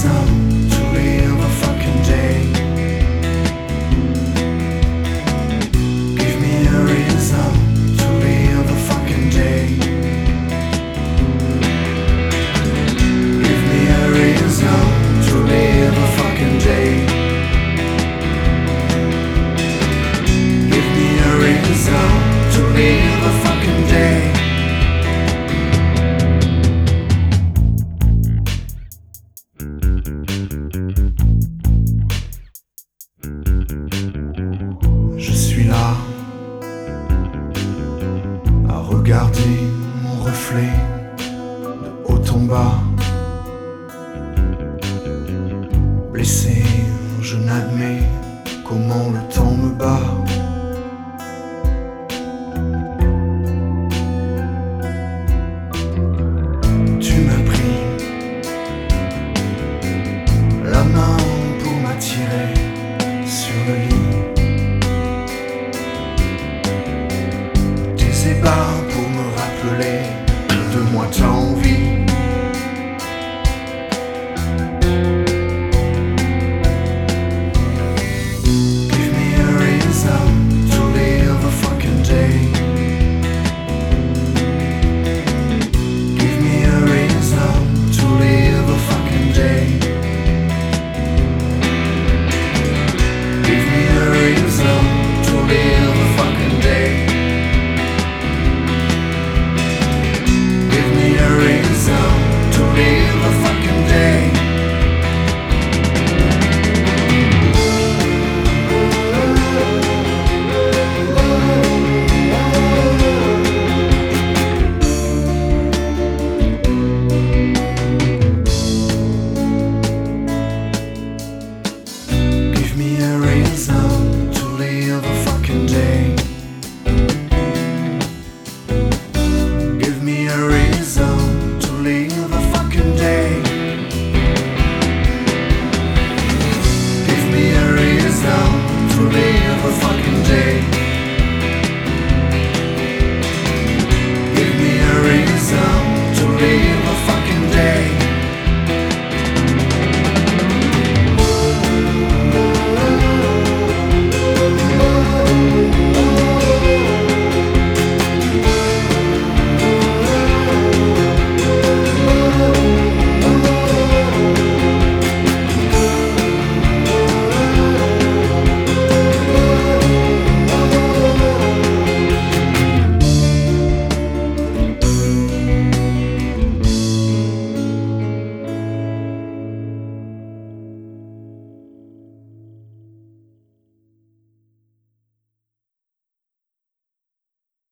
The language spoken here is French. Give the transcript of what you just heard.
reason to live a fucking day. Give me a reason to live a fucking day. Give me a reason to live a fucking day. Give me a reason to live a fucking day. Je suis là à regarder mon reflet de haut en bas. Blessé, je n'admets comment le temps me bat. Tu m'as pris la main pour m'attirer sur le lit. Tes ébats pour me rappeler de moi t'as envie. Give me a reason to live a fucking day. Give me a reason to live a fucking day. Give me a reason to live a fucking day. Give me a reason to live a fucking day. Give me a reason to live a fucking day. Give me a reason to live a fucking day. Give me a reason to live